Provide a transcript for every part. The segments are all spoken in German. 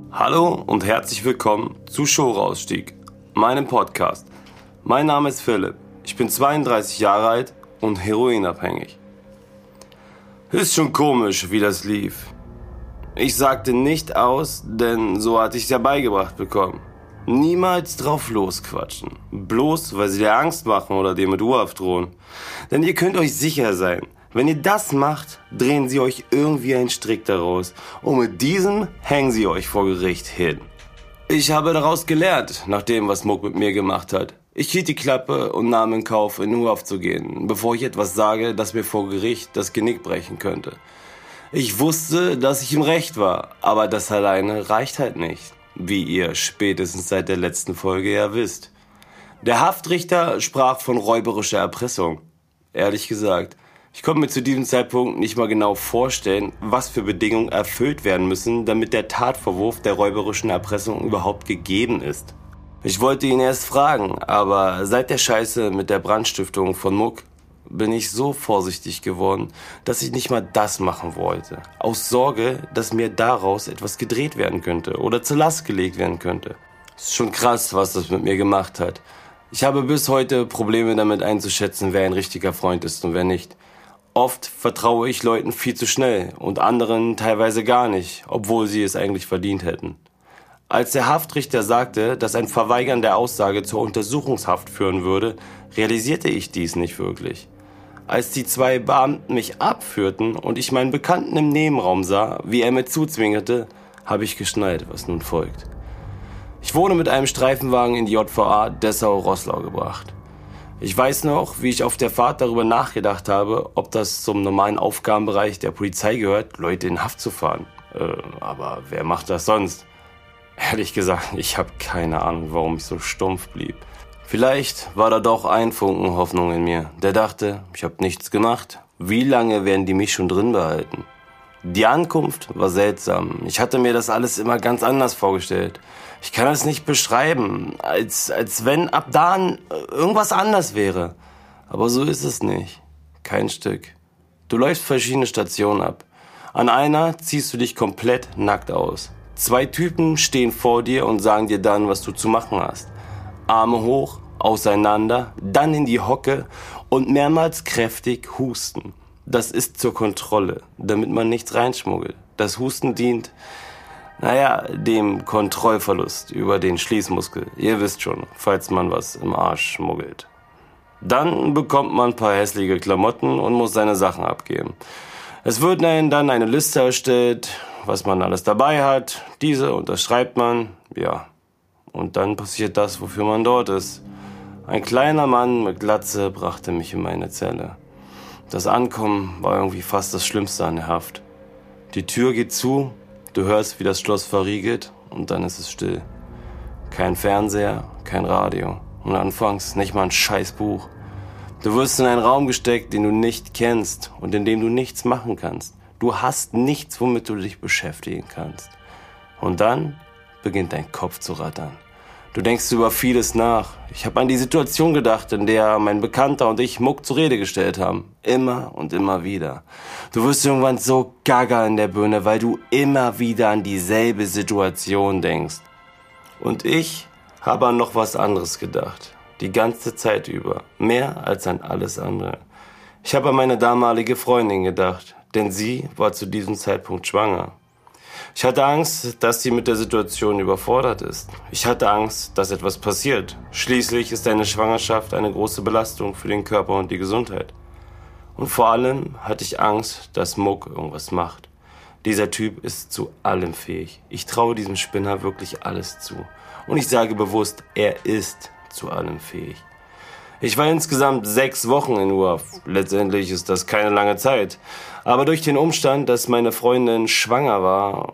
Hallo und herzlich willkommen zu Show-Rausstieg, meinem Podcast. Mein Name ist Philipp, ich bin 32 Jahre alt und heroinabhängig. Ist schon komisch, wie das lief. Ich sagte nicht aus, denn so hatte ich es ja beigebracht bekommen. Niemals drauf losquatschen, bloß weil sie dir Angst machen oder dir mit U-Haft drohen. Denn ihr könnt euch sicher sein, wenn ihr das macht, drehen sie euch irgendwie einen Strick daraus und mit diesem hängen sie euch vor Gericht hin. Ich habe daraus gelernt, nach dem, was Muck mit mir gemacht hat. Ich hielt die Klappe und nahm in Kauf, in U-Haft zu gehen, bevor ich etwas sage, das mir vor Gericht das Genick brechen könnte. Ich wusste, dass ich im Recht war, aber das alleine reicht halt nicht, wie ihr spätestens seit der letzten Folge ja wisst. Der Haftrichter sprach von räuberischer Erpressung. Ehrlich gesagt, ich konnte mir zu diesem Zeitpunkt nicht mal genau vorstellen, was für Bedingungen erfüllt werden müssen, damit der Tatvorwurf der räuberischen Erpressung überhaupt gegeben ist. Ich wollte ihn erst fragen, aber seit der Scheiße mit der Brandstiftung von Muck bin ich so vorsichtig geworden, dass ich nicht mal das machen wollte. Aus Sorge, dass mir daraus etwas gedreht werden könnte oder zur Last gelegt werden könnte. Ist schon krass, was das mit mir gemacht hat. Ich habe bis heute Probleme damit einzuschätzen, wer ein richtiger Freund ist und wer nicht. Oft vertraue ich Leuten viel zu schnell und anderen teilweise gar nicht, obwohl sie es eigentlich verdient hätten. Als der Haftrichter sagte, dass ein Verweigern der Aussage zur Untersuchungshaft führen würde, realisierte ich dies nicht wirklich. Als die zwei Beamten mich abführten und ich meinen Bekannten im Nebenraum sah, wie er mir zuzwinkerte, habe ich geschnallt, was nun folgt. Ich wurde mit einem Streifenwagen in die JVA Dessau-Roßlau gebracht. Ich weiß noch, wie ich auf der Fahrt darüber nachgedacht habe, ob das zum normalen Aufgabenbereich der Polizei gehört, Leute in Haft zu fahren. Aber wer macht das sonst? Ehrlich gesagt, ich habe keine Ahnung, warum ich so stumpf blieb. Vielleicht war da doch ein Funken Hoffnung in mir, der dachte, ich habe nichts gemacht. Wie lange werden die mich schon drin behalten? Die Ankunft war seltsam. Ich hatte mir das alles immer ganz anders vorgestellt. Ich kann es nicht beschreiben, als wenn ab da irgendwas anders wäre. Aber so ist es nicht. Kein Stück. Du läufst verschiedene Stationen ab. An einer ziehst du dich komplett nackt aus. 2 Typen stehen vor dir und sagen dir dann, was du zu machen hast. Arme hoch, auseinander, dann in die Hocke und mehrmals kräftig husten. Das ist zur Kontrolle, damit man nichts reinschmuggelt. Das Husten dient, dem Kontrollverlust über den Schließmuskel. Ihr wisst schon, falls man was im Arsch schmuggelt. Dann bekommt man ein paar hässliche Klamotten und muss seine Sachen abgeben. Es wird dann eine Liste erstellt, was man alles dabei hat. Diese unterschreibt man, ja. Und dann passiert das, wofür man dort ist. Ein kleiner Mann mit Glatze brachte mich in meine Zelle. Das Ankommen war irgendwie fast das Schlimmste an der Haft. Die Tür geht zu, du hörst, wie das Schloss verriegelt und dann ist es still. Kein Fernseher, kein Radio und anfangs nicht mal ein scheiß Buch. Du wirst in einen Raum gesteckt, den du nicht kennst und in dem du nichts machen kannst. Du hast nichts, womit du dich beschäftigen kannst. Und dann beginnt dein Kopf zu rattern. Du denkst über vieles nach. Ich habe an die Situation gedacht, in der mein Bekannter und ich Muck zur Rede gestellt haben. Immer und immer wieder. Du wirst irgendwann so gaga in der Birne, weil du immer wieder an dieselbe Situation denkst. Und ich habe an noch was anderes gedacht. Die ganze Zeit über. Mehr als an alles andere. Ich habe an meine damalige Freundin gedacht, denn sie war zu diesem Zeitpunkt schwanger. Ich hatte Angst, dass sie mit der Situation überfordert ist. Ich hatte Angst, dass etwas passiert. Schließlich ist eine Schwangerschaft eine große Belastung für den Körper und die Gesundheit. Und vor allem hatte ich Angst, dass Muck irgendwas macht. Dieser Typ ist zu allem fähig. Ich traue diesem Spinner wirklich alles zu. Und ich sage bewusst, er ist zu allem fähig. Ich war insgesamt 6 Wochen in U-Haft. Letztendlich ist das keine lange Zeit. Aber durch den Umstand, dass meine Freundin schwanger war,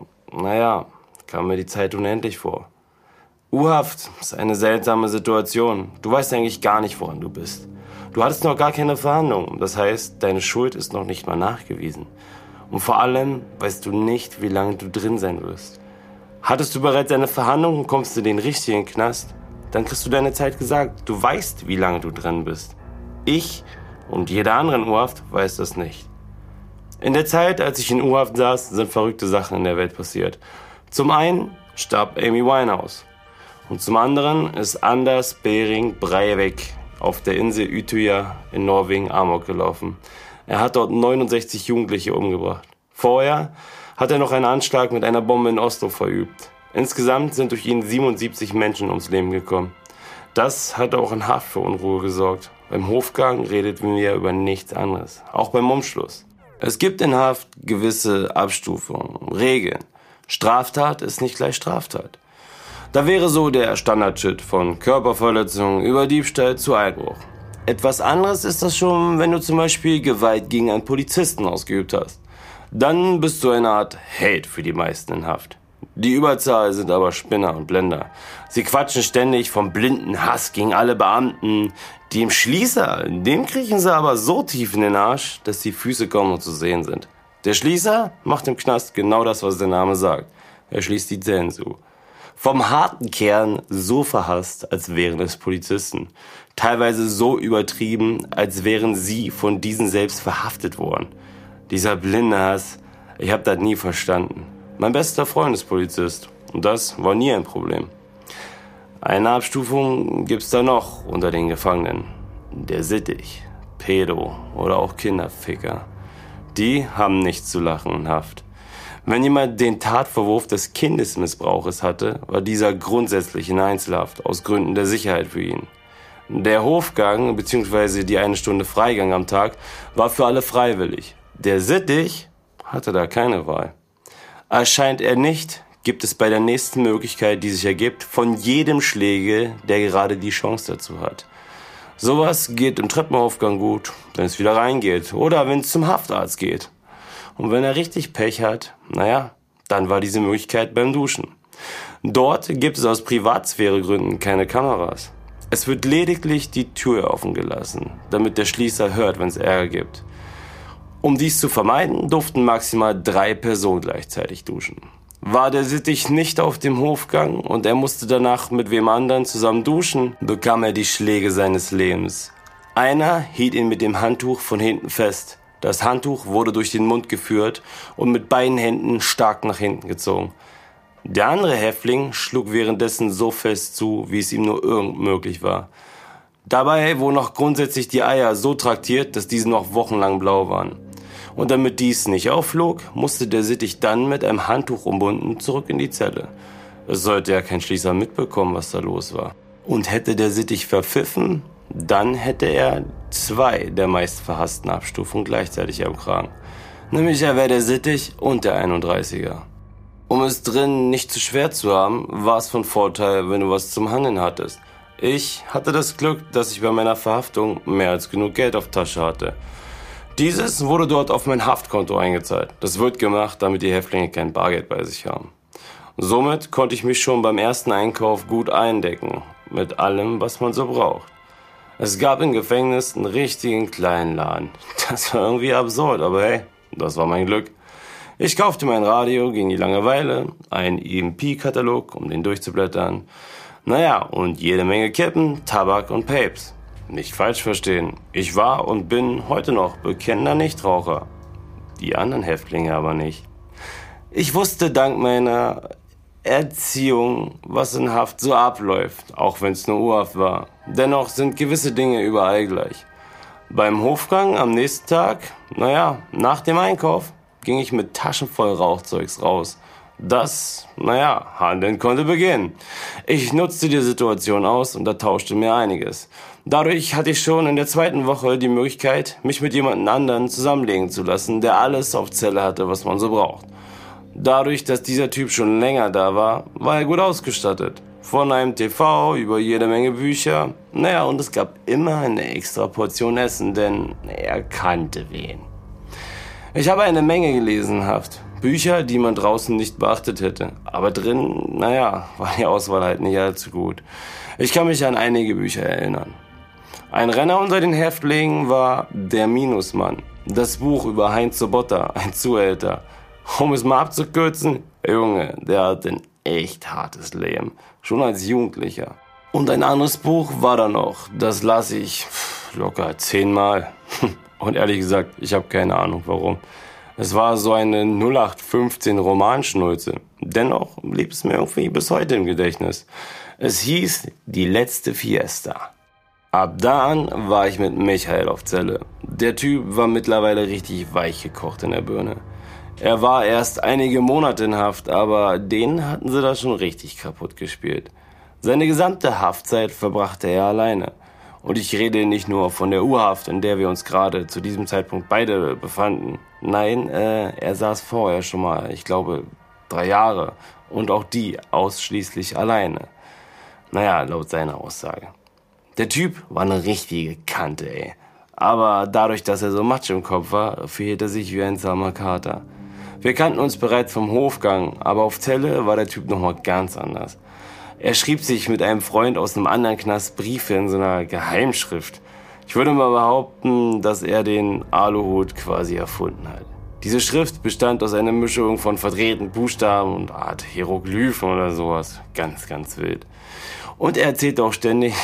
kam mir die Zeit unendlich vor. U-Haft ist eine seltsame Situation. Du weißt eigentlich gar nicht, woran du bist. Du hattest noch gar keine Verhandlung. Das heißt, deine Schuld ist noch nicht mal nachgewiesen. Und vor allem weißt du nicht, wie lange du drin sein wirst. Hattest du bereits eine Verhandlung und kommst in den richtigen Knast, dann kriegst du deine Zeit gesagt. Du weißt, wie lange du drin bist. Ich und jeder andere in U-Haft weiß das nicht. In der Zeit, als ich in U-Haft saß, sind verrückte Sachen in der Welt passiert. Zum einen starb Amy Winehouse. Und zum anderen ist Anders Behring Breivik auf der Insel Utøya in Norwegen Amok gelaufen. Er hat dort 69 Jugendliche umgebracht. Vorher hat er noch einen Anschlag mit einer Bombe in Oslo verübt. Insgesamt sind durch ihn 77 Menschen ums Leben gekommen. Das hat auch in Haft für Unruhe gesorgt. Beim Hofgang redeten wir über nichts anderes, auch beim Umschluss. Es gibt in Haft gewisse Abstufungen, Regeln. Straftat ist nicht gleich Straftat. Da wäre so der Standardshit von Körperverletzung über Diebstahl zu Einbruch. Etwas anderes ist das schon, wenn du zum Beispiel Gewalt gegen einen Polizisten ausgeübt hast. Dann bist du eine Art Held für die meisten in Haft. Die Überzahl sind aber Spinner und Blender. Sie quatschen ständig vom blinden Hass gegen alle Beamten. Die im Schließer, dem kriechen sie aber so tief in den Arsch, dass die Füße kaum noch zu sehen sind. Der Schließer macht im Knast genau das, was der Name sagt. Er schließt die Zellen zu. Vom harten Kern so verhasst, als wären es Polizisten. Teilweise so übertrieben, als wären sie von diesen selbst verhaftet worden. Dieser blinde Hass, ich hab das nie verstanden. Mein bester Freund ist Polizist und das war nie ein Problem. Eine Abstufung gibt's da noch unter den Gefangenen. Der Sittich, Pedo oder auch Kinderficker. Die haben nichts zu lachen in Haft. Wenn jemand den Tatvorwurf des Kindesmissbrauches hatte, war dieser grundsätzlich in Einzelhaft aus Gründen der Sicherheit für ihn. Der Hofgang bzw. die 1 Stunde Freigang am Tag war für alle freiwillig. Der Sittich hatte da keine Wahl. Erscheint er nicht, gibt es bei der nächsten Möglichkeit, die sich ergibt, von jedem Schläge, der gerade die Chance dazu hat. Sowas geht im Treppenaufgang gut, wenn es wieder reingeht oder wenn es zum Haftarzt geht. Und wenn er richtig Pech hat, dann war diese Möglichkeit beim Duschen. Dort gibt es aus Privatsphäregründen keine Kameras. Es wird lediglich die Tür offen gelassen, damit der Schließer hört, wenn es Ärger gibt. Um dies zu vermeiden, durften maximal 3 Personen gleichzeitig duschen. War der Sittich nicht auf dem Hofgang und er musste danach mit wem anderen zusammen duschen, bekam er die Schläge seines Lebens. Einer hielt ihn mit dem Handtuch von hinten fest. Das Handtuch wurde durch den Mund geführt und mit beiden Händen stark nach hinten gezogen. Der andere Häftling schlug währenddessen so fest zu, wie es ihm nur irgend möglich war. Dabei wurden noch grundsätzlich die Eier so traktiert, dass diese noch wochenlang blau waren. Und damit dies nicht aufflog, musste der Sittich dann mit einem Handtuch umbunden zurück in die Zelle. Es sollte ja kein Schließer mitbekommen, was da los war. Und hätte der Sittich verpfiffen, dann hätte er 2 der meist verhassten Abstufungen gleichzeitig am Kragen. Nämlich er wäre der Sittich und der 31er. Um es drin nicht zu schwer zu haben, war es von Vorteil, wenn du was zum Handeln hattest. Ich hatte das Glück, dass ich bei meiner Verhaftung mehr als genug Geld auf Tasche hatte. Dieses wurde dort auf mein Haftkonto eingezahlt. Das wird gemacht, damit die Häftlinge kein Bargeld bei sich haben. Somit konnte ich mich schon beim ersten Einkauf gut eindecken, mit allem, was man so braucht. Es gab im Gefängnis einen richtigen kleinen Laden. Das war irgendwie absurd, aber hey, das war mein Glück. Ich kaufte mein Radio gegen die Langeweile, einen EMP-Katalog, um den durchzublättern. Und jede Menge Kippen, Tabak und Papes. Nicht falsch verstehen, ich war und bin heute noch bekennender Nichtraucher. Die anderen Häftlinge aber nicht. Ich wusste dank meiner Erziehung, was in Haft so abläuft, auch wenn es nur U-Haft war. Dennoch sind gewisse Dinge überall gleich. Beim Hofgang am nächsten Tag, nach dem Einkauf, ging ich mit Taschen voll Rauchzeugs raus. Das, Handeln konnte beginnen. Ich nutzte die Situation aus und ertauschte mir einiges. Dadurch hatte ich schon in der 2. Woche die Möglichkeit, mich mit jemandem anderen zusammenlegen zu lassen, der alles auf Zelle hatte, was man so braucht. Dadurch, dass dieser Typ schon länger da war, war er gut ausgestattet. Von einem TV über jede Menge Bücher. Und es gab immer eine extra Portion Essen, denn er kannte wen. Ich habe eine Menge gelesen in Haft. Bücher, die man draußen nicht beachtet hätte. Aber drin, war die Auswahl halt nicht allzu gut. Ich kann mich an einige Bücher erinnern. Ein Renner unter den Häftlingen war Der Minusmann. Das Buch über Heinz Sobotta, ein Zuhälter. Um es mal abzukürzen, Junge, der hat ein echt hartes Leben. Schon als Jugendlicher. Und ein anderes Buch war da noch. Das las ich locker 10 Mal. Und ehrlich gesagt, ich habe keine Ahnung warum. Es war so eine 0815 Romanschnulze. Dennoch blieb es mir irgendwie bis heute im Gedächtnis. Es hieß Die letzte Fiesta. Ab da an war ich mit Michael auf Zelle. Der Typ war mittlerweile richtig weich gekocht in der Birne. Er war erst einige Monate in Haft, aber den hatten sie da schon richtig kaputt gespielt. Seine gesamte Haftzeit verbrachte er alleine. Und ich rede nicht nur von der U-Haft, in der wir uns gerade zu diesem Zeitpunkt beide befanden. Nein, er saß vorher schon mal, ich glaube, 3 Jahre. Und auch die ausschließlich alleine. Naja, laut seiner Aussage. Der Typ war eine richtige Kante, ey. Aber dadurch, dass er so matsch im Kopf war, verhielt er sich wie ein zahmer Kater. Wir kannten uns bereits vom Hofgang, aber auf Zelle war der Typ nochmal ganz anders. Er schrieb sich mit einem Freund aus einem anderen Knast Briefe in so einer Geheimschrift. Ich würde mal behaupten, dass er den Aluhut quasi erfunden hat. Diese Schrift bestand aus einer Mischung von verdrehten Buchstaben und Art Hieroglyphen oder sowas. Ganz, ganz wild. Und er erzählte auch ständig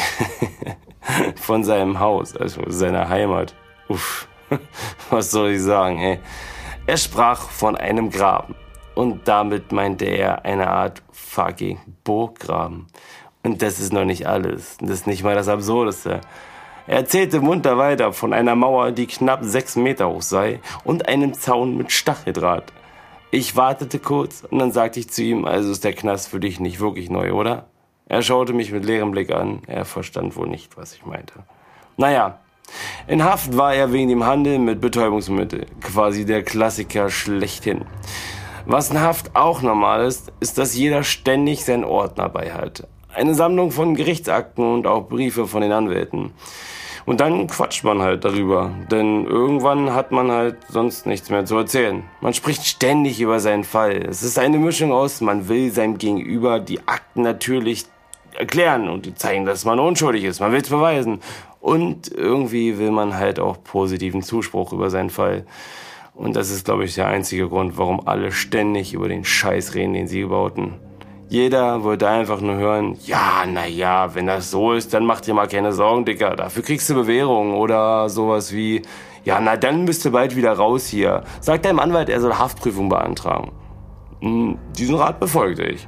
von seinem Haus, also seiner Heimat. Uff, was soll ich sagen, ey. Er sprach von einem Graben. Und damit meinte er eine Art fucking Burggraben. Und das ist noch nicht alles. Das ist nicht mal das Absurdeste. Er erzählte munter weiter von einer Mauer, die knapp 6 Meter hoch sei und einem Zaun mit Stacheldraht. Ich wartete kurz und dann sagte ich zu ihm, also ist der Knast für dich nicht wirklich neu, oder? Er schaute mich mit leerem Blick an. Er verstand wohl nicht, was ich meinte. Naja, in Haft war er wegen dem Handel mit Betäubungsmitteln. Quasi der Klassiker schlechthin. Was in Haft auch normal ist, ist, dass jeder ständig seinen Ordner bei hat. Eine Sammlung von Gerichtsakten und auch Briefe von den Anwälten. Und dann quatscht man halt darüber, denn irgendwann hat man halt sonst nichts mehr zu erzählen. Man spricht ständig über seinen Fall. Es ist eine Mischung aus, man will seinem Gegenüber die Akten natürlich erklären und die zeigen, dass man unschuldig ist. Man will es beweisen. Und irgendwie will man halt auch positiven Zuspruch über seinen Fall. Und das ist, glaube ich, der einzige Grund, warum alle ständig über den Scheiß reden, den sie bauten. Jeder wollte einfach nur hören, ja, naja, wenn das so ist, dann mach dir mal keine Sorgen, Dicker. Dafür kriegst du Bewährung oder sowas wie, ja, na dann bist du bald wieder raus hier. Sag deinem Anwalt, er soll Haftprüfung beantragen. Diesen Rat befolgte ich.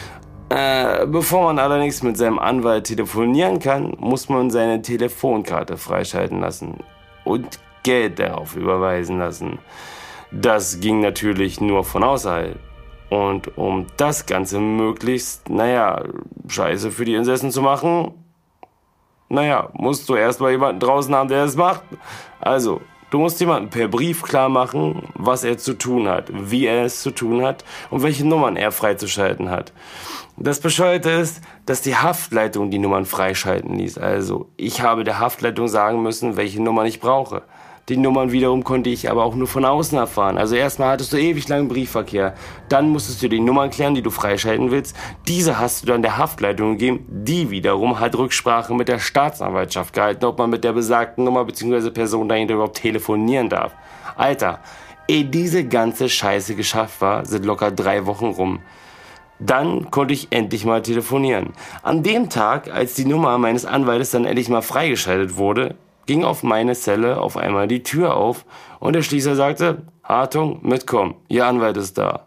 Bevor man allerdings mit seinem Anwalt telefonieren kann, muss man seine Telefonkarte freischalten lassen und Geld darauf überweisen lassen. Das ging natürlich nur von außerhalb. Und um das Ganze möglichst, scheiße für die Insassen zu machen, musst du erstmal jemanden draußen haben, der es macht. Also, du musst jemandem per Brief klar machen, was er zu tun hat, wie er es zu tun hat und welche Nummern er freizuschalten hat. Das Bescheuerte ist, dass die Haftleitung die Nummern freischalten ließ. Also, ich habe der Haftleitung sagen müssen, welche Nummern ich brauche. Die Nummern wiederum konnte ich aber auch nur von außen erfahren. Also erstmal hattest du ewig langen Briefverkehr. Dann musstest du die Nummern klären, die du freischalten willst. Diese hast du dann der Haftleitung gegeben. Die wiederum hat Rücksprache mit der Staatsanwaltschaft gehalten, ob man mit der besagten Nummer bzw. Person dahinter überhaupt telefonieren darf. Alter, ehe diese ganze Scheiße geschafft war, sind locker 3 Wochen rum. Dann konnte ich endlich mal telefonieren. An dem Tag, als die Nummer meines Anwaltes dann endlich mal freigeschaltet wurde, ging auf meine Zelle auf einmal die Tür auf und der Schließer sagte, Hartung, mitkommen, Ihr Anwalt ist da.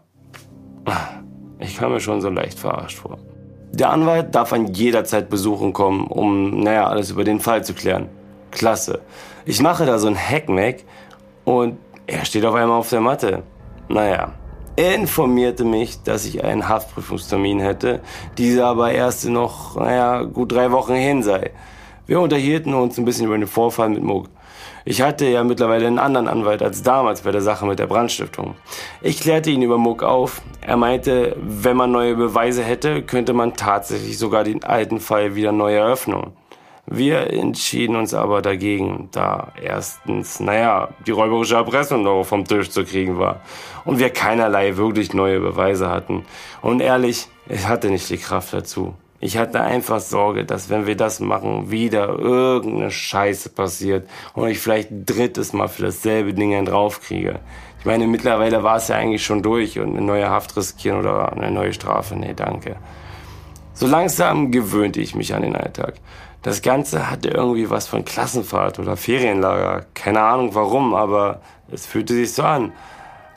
Ich kam mir schon so leicht verarscht vor. Der Anwalt darf an jeder Zeit besuchen kommen, um, alles über den Fall zu klären. Klasse. Ich mache da so ein Hackmack und er steht auf einmal auf der Matte. Er informierte mich, dass ich einen Haftprüfungstermin hätte, dieser aber erst noch, gut 3 Wochen hin sei. Wir unterhielten uns ein bisschen über den Vorfall mit Muck. Ich hatte ja mittlerweile einen anderen Anwalt als damals bei der Sache mit der Brandstiftung. Ich klärte ihn über Muck auf. Er meinte, wenn man neue Beweise hätte, könnte man tatsächlich sogar den alten Fall wieder neu eröffnen. Wir entschieden uns aber dagegen, da erstens, die räuberische Erpressung noch vom Tisch zu kriegen war und wir keinerlei wirklich neue Beweise hatten. Und ehrlich, ich hatte nicht die Kraft dazu. Ich hatte einfach Sorge, dass wenn wir das machen, wieder irgendeine Scheiße passiert und ich vielleicht ein 3. Mal für dasselbe Ding einen draufkriege. Ich meine, mittlerweile war es ja eigentlich schon durch und eine neue Haft riskieren oder eine neue Strafe, nee, danke. So langsam gewöhnte ich mich an den Alltag. Das Ganze hatte irgendwie was von Klassenfahrt oder Ferienlager. Keine Ahnung warum, aber es fühlte sich so an.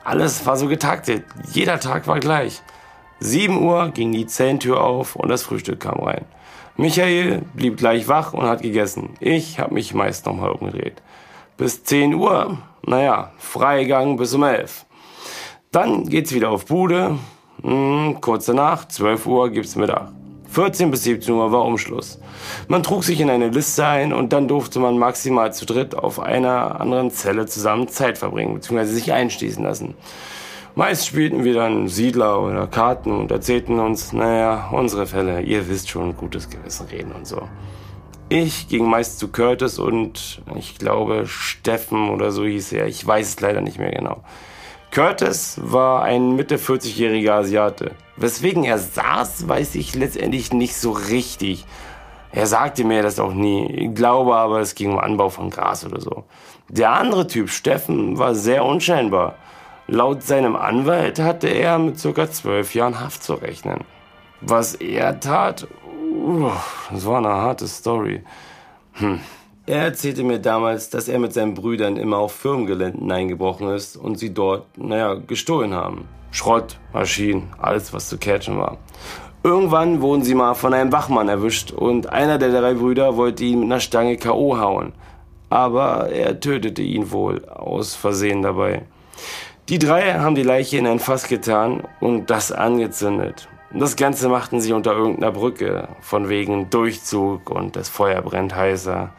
Alles war so getaktet. Jeder Tag war gleich. 7 Uhr ging die Zellentür auf und das Frühstück kam rein. Michael blieb gleich wach und hat gegessen. Ich habe mich meist nochmal umgedreht. Bis 10 Uhr, Freigang bis um 11. Dann geht's wieder auf Bude. Kurz danach, 12 Uhr, gibt's Mittag. 14 bis 17 Uhr war Umschluss. Man trug sich in eine Liste ein und dann durfte man maximal zu dritt auf einer anderen Zelle zusammen Zeit verbringen, beziehungsweise sich einschließen lassen. Meist spielten wir dann Siedler oder Karten und erzählten uns, unsere Fälle, ihr wisst schon, gutes Gewissen reden und so. Ich ging meist zu Curtis und ich glaube Steffen oder so hieß er, ich weiß es leider nicht mehr genau. Curtis war ein Mitte 40-jähriger Asiate. Weswegen er saß, weiß ich letztendlich nicht so richtig. Er sagte mir das auch nie. Ich glaube aber, es ging um Anbau von Gras oder so. Der andere Typ, Steffen, war sehr unscheinbar. Laut seinem Anwalt hatte er mit ca. 12 Jahren Haft zu rechnen. Was er tat, das war eine harte Story. Er erzählte mir damals, dass er mit seinen Brüdern immer auf Firmengeländen eingebrochen ist und sie dort, gestohlen haben. Schrott, Maschinen, alles was zu catchen war. Irgendwann wurden sie mal von einem Wachmann erwischt und einer der 3 Brüder wollte ihn mit einer Stange K.O. hauen. Aber er tötete ihn wohl aus Versehen dabei. Die 3 haben die Leiche in ein Fass getan und das angezündet. Das Ganze machten sie unter irgendeiner Brücke, von wegen Durchzug und das Feuer brennt heißer.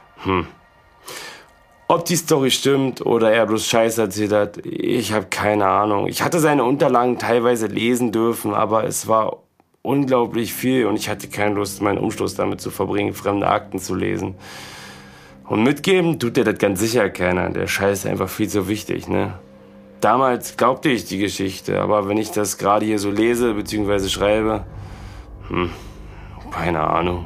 Ob die Story stimmt oder er bloß Scheiße erzählt hat, ich habe keine Ahnung. Ich hatte seine Unterlagen teilweise lesen dürfen, aber es war unglaublich viel und ich hatte keine Lust, meinen Umschluss damit zu verbringen, fremde Akten zu lesen. Und mitgeben tut dir das ganz sicher keiner. Der Scheiß ist einfach viel zu wichtig, ne? Damals glaubte ich die Geschichte, aber wenn ich das gerade hier so lese bzw. schreibe, keine Ahnung.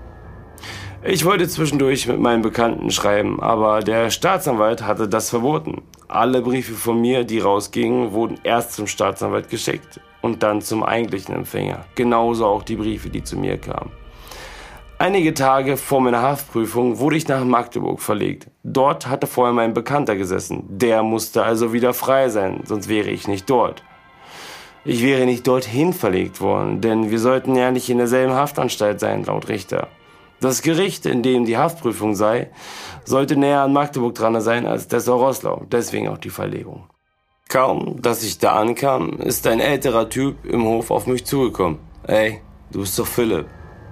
Ich wollte zwischendurch mit meinen Bekannten schreiben, aber der Staatsanwalt hatte das verboten. Alle Briefe von mir, die rausgingen, wurden erst zum Staatsanwalt geschickt und dann zum eigentlichen Empfänger. Genauso auch die Briefe, die zu mir kamen. Einige Tage vor meiner Haftprüfung wurde ich nach Magdeburg verlegt. Dort hatte vorher mein Bekannter gesessen. Der musste also wieder frei sein, sonst wäre ich nicht dort. Ich wäre nicht dorthin verlegt worden, denn wir sollten ja nicht in derselben Haftanstalt sein, laut Richter. Das Gericht, in dem die Haftprüfung sei, sollte näher an Magdeburg dran sein als Dessau-Roßlau, deswegen auch die Verlegung. Kaum, dass ich da ankam, ist ein älterer Typ im Hof auf mich zugekommen. Ey, du bist doch Philipp.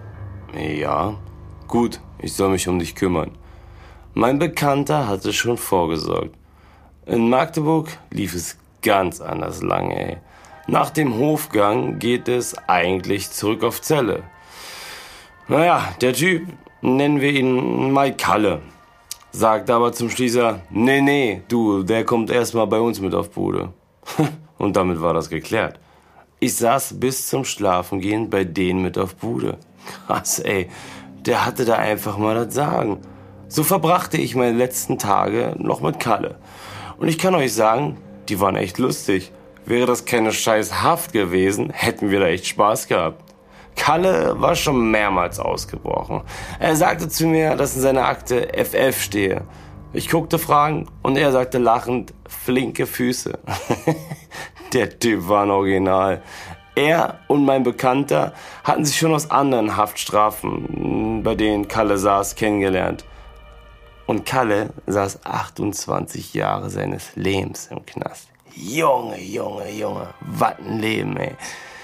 Ja, gut, ich soll mich um dich kümmern. Mein Bekannter hatte schon vorgesorgt. In Magdeburg lief es ganz anders lang, ey. Nach dem Hofgang geht es eigentlich zurück auf Zelle. Der Typ, nennen wir ihn mal Kalle, sagt aber zum Schließer, nee, du, der kommt erstmal bei uns mit auf Bude. Und damit war das geklärt. Ich saß bis zum Schlafengehen bei denen mit auf Bude. Krass, ey, der hatte da einfach mal das Sagen. So verbrachte ich meine letzten Tage noch mit Kalle. Und ich kann euch sagen, die waren echt lustig. Wäre das keine scheiß Haft gewesen, hätten wir da echt Spaß gehabt. Kalle war schon mehrmals ausgebrochen. Er sagte zu mir, dass in seiner Akte FF stehe. Ich guckte fragend und er sagte lachend, flinke Füße. Der Typ war ein Original. Er und mein Bekannter hatten sich schon aus anderen Haftstrafen, bei denen Kalle saß, kennengelernt. Und Kalle saß 28 Jahre seines Lebens im Knast. Junge, was ein Leben, ey.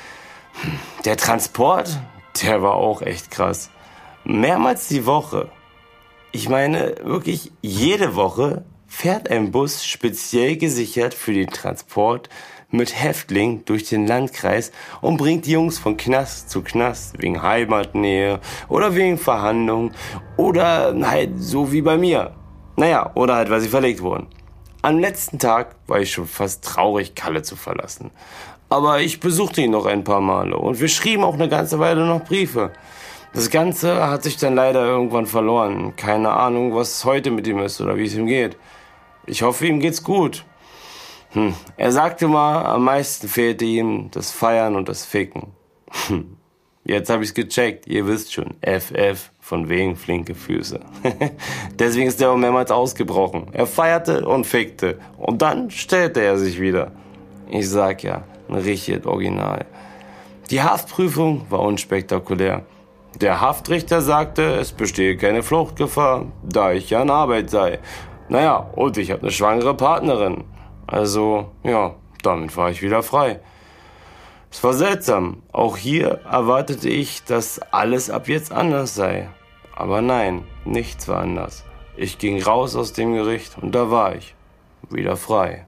Der Transport, der war auch echt krass. Mehrmals die Woche. Ich meine, wirklich jede Woche fährt ein Bus speziell gesichert für den Transport mit Häftlingen durch den Landkreis und bringt die Jungs von Knast zu Knast wegen Heimatnähe oder wegen Verhandlungen oder halt so wie bei mir. Oder halt, weil sie verlegt wurden. Am letzten Tag war ich schon fast traurig, Kalle zu verlassen. Aber ich besuchte ihn noch ein paar Male und wir schrieben auch eine ganze Weile noch Briefe. Das Ganze hat sich dann leider irgendwann verloren. Keine Ahnung, was heute mit ihm ist oder wie es ihm geht. Ich hoffe, ihm geht's gut. Er sagte mal, am meisten fehlte ihm das Feiern und das Ficken. Jetzt habe ich's gecheckt, ihr wisst schon, FF, Von wegen flinke Füße. Deswegen ist er auch mehrmals ausgebrochen. Er feierte und fickte. Und dann stellte er sich wieder. Ich sag ja, ein richtiges Original. Die Haftprüfung war unspektakulär. Der Haftrichter sagte, es bestehe keine Fluchtgefahr, da ich ja in Arbeit sei. Naja, und ich habe eine schwangere Partnerin. Also, ja, damit war ich wieder frei. Es war seltsam. Auch hier erwartete ich, dass alles ab jetzt anders sei. Aber nein, nichts war anders. Ich ging raus aus dem Gericht und da war ich wieder frei.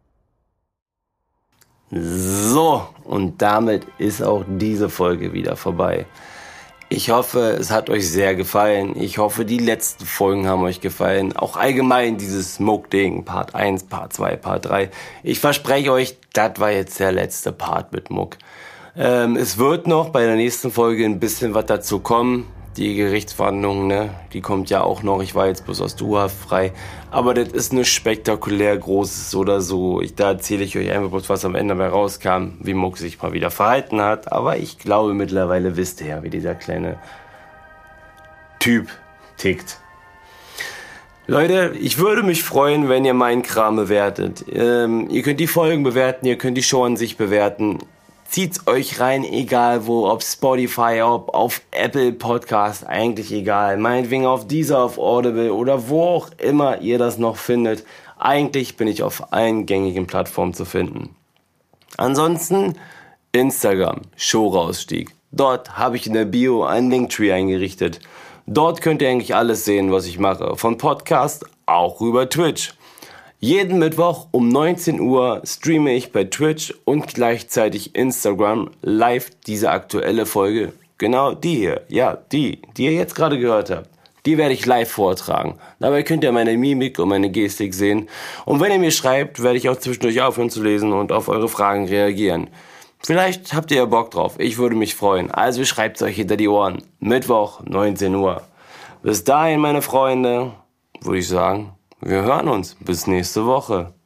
So, und damit ist auch diese Folge wieder vorbei. Ich hoffe, es hat euch sehr gefallen. Ich hoffe, die letzten Folgen haben euch gefallen. Auch allgemein dieses Muck-Ding, Part 1, Part 2, Part 3. Ich verspreche euch, das war jetzt der letzte Part mit Muck. Es wird noch bei der nächsten Folge ein bisschen was dazu kommen. Die Gerichtsverhandlung, ne, die kommt ja auch noch. Ich war jetzt bloß aus Duhaft frei. Aber das ist nicht spektakulär Großes oder so. Da erzähle ich euch einfach bloß, was am Ende dabei rauskam, wie Muck sich mal wieder verhalten hat. Aber ich glaube, mittlerweile wisst ihr ja, wie dieser kleine Typ tickt. Leute, ich würde mich freuen, wenn ihr meinen Kram bewertet. Ihr könnt die Folgen bewerten, ihr könnt die Show an sich bewerten. Zieht's euch rein, egal wo, ob Spotify, ob auf Apple Podcast, eigentlich egal. Meinetwegen auf Deezer, auf Audible oder wo auch immer ihr das noch findet. Eigentlich bin ich auf allen gängigen Plattformen zu finden. Ansonsten Instagram, Showrausstieg. Dort habe ich in der Bio einen Linktree eingerichtet. Dort könnt ihr eigentlich alles sehen, was ich mache. Von Podcast auch über Twitch. Jeden Mittwoch um 19 Uhr streame ich bei Twitch und gleichzeitig Instagram live diese aktuelle Folge. Genau die hier, ja, die ihr jetzt gerade gehört habt. Die werde ich live vortragen. Dabei könnt ihr meine Mimik und meine Gestik sehen. Und wenn ihr mir schreibt, werde ich auch zwischendurch aufhören zu lesen und auf eure Fragen reagieren. Vielleicht habt ihr ja Bock drauf, ich würde mich freuen. Also schreibt's euch hinter die Ohren. Mittwoch, 19 Uhr. Bis dahin, meine Freunde, würde ich sagen, wir hören uns. Bis nächste Woche.